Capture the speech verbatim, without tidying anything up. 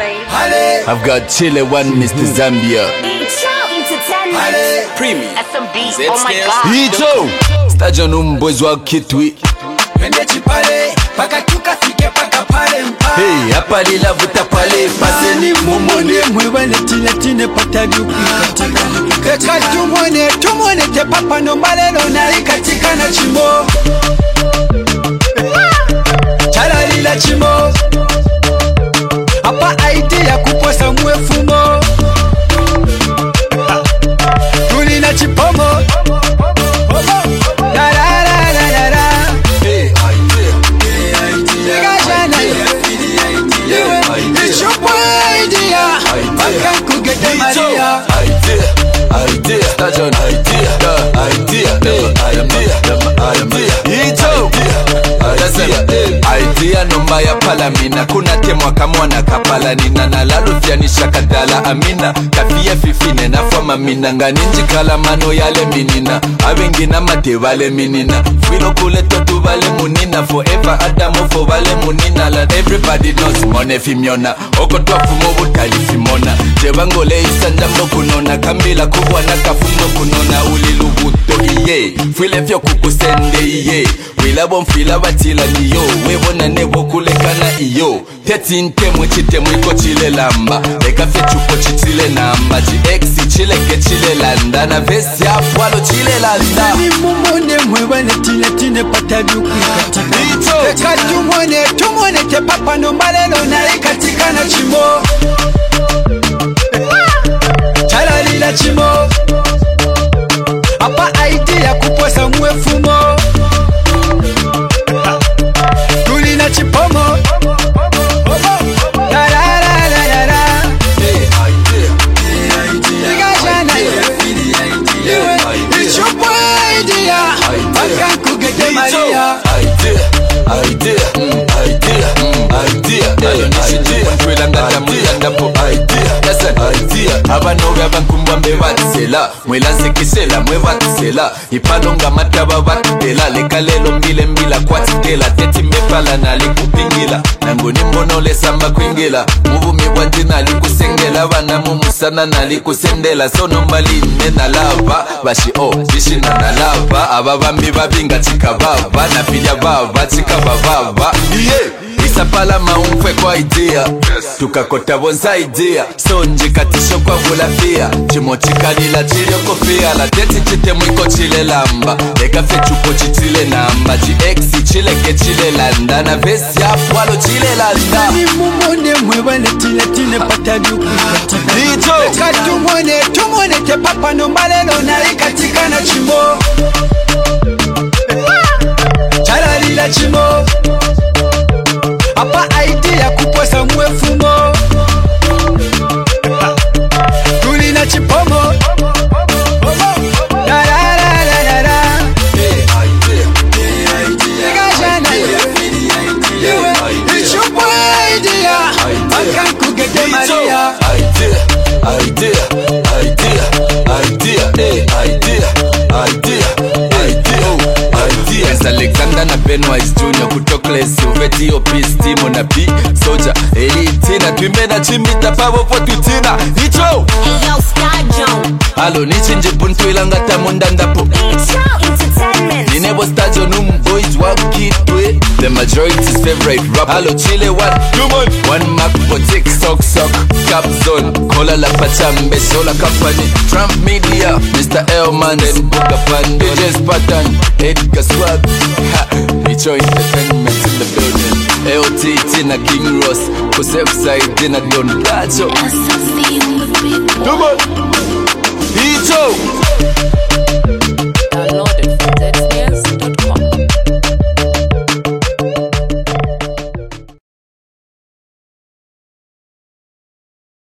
babe. I've got Chile one, Mister Zambia. Intro entertainment. Premium. S M B, oh my god. Icho Station umbozi wa kitwi. Wende chipale paka tukafike paka pale mpa. Hey, hapa lila vuta pale paseni mumone mwebane tine tine patali ukikatika. Keka tumone tumone te papa no malelo na ikatika na chimo. Chala lila chimo. Hapa idea kuposa mwefumo. Tulina chipomo. La la la la la la. Hey, idea. It's your idea. I can't get the idea. Idea, idea, station idea, idea, idea, idea, idea nomba ya palamina. Kuna temwa kamwana kapala nina na lalufia nisha kadala amina. Kafia fifine na fama mina nganinji kala mano yale minina. Avengina mate vale minina. Filo kule totu vale munina. Forever adamo fo vale munina. Let everybody knows mone fimiona. Oko tuafu mobu tali fimona. Jebangole isanja mdokunona. Kamila kubwa na kafundo kunona. Ulilubuto iye. File vyo kukusende iye. Wila bonfila batila niyo. Webona nebo kulekana iyo. Teti ntemwe chitemwe iko chile lamba. Eka fechupo chichile namba. G-X chile ke chile landa. Na vesi apwalo chile landa. Ni mumone mwebane tine tine patali ukikatika. Eka tumone tumone te papa no malelo na ikatika na chimo. Chala lila chimo. Hapa idea kuposa mwefumo. Tulina chipomo. La la la la la la. Hey, idea. It's your idea. I can't get the idea. Idea, idea, idea, idea, idea. Ngata muyanda po idea. Listen, idea. Abanoga bankumba mbevatisela. Mwelanse kisela mwevatisela. Ipalonga mataba vatitela. Lekalelo mbile mbila kwatitela. Teti mepala na likupingila. Nangoni mbono le samba kwingila. Muvu miwandi na likusengela. Vana mumusana na likusendela. Sono mbali nena lava. Bashi o, bishi na na lava. Ababambi babinga chika baba. Na pilya baba chika bababa. Yeah. Isapala maumkwe kwa idea. Tukakota bonza idea. Sonji katisho kwa vulafia. Chimo chikanila chilio kofia. La teti chite mwiko chile lamba. Eka fechupo chichile namba. G-X chile ke chile landa. Na vesi ya pwalo chile landa. Ni mumone mwebane tine tine patali ukikatika. Dito Eka tumone tumone te papa no malelo na ikatika na chimo. Chala lila chimo. Hapa idea kuposa mwefumo. Tulina chipomo. La la la la la la. Hey, idea. It's your idea. I can't get the idea. Idea, idea, idea, idea, hey, idea, idea, idea, idea. As Alexander na Benoist Junior kutoka Sylveti Opis Timo na B Soja Elitina Twimena chimita pavo potutina Icho Hey yo, Sky Jones. Halo nichinje puntu ilangata mundandapo Intro entertainment. Ninebo station umboys wakitwe The majority's favorite rap Halo Chile one, come on One Mac for TikTok sock Cap zone Kola la pachambe sola company Trump Media Mister Elman and Buga Pan D J's Pattern Edgar Swag Ha Icho Entertainment in the building L T T na King Ross Kusef side na Don Dacho S M B on the beat. Come on Icho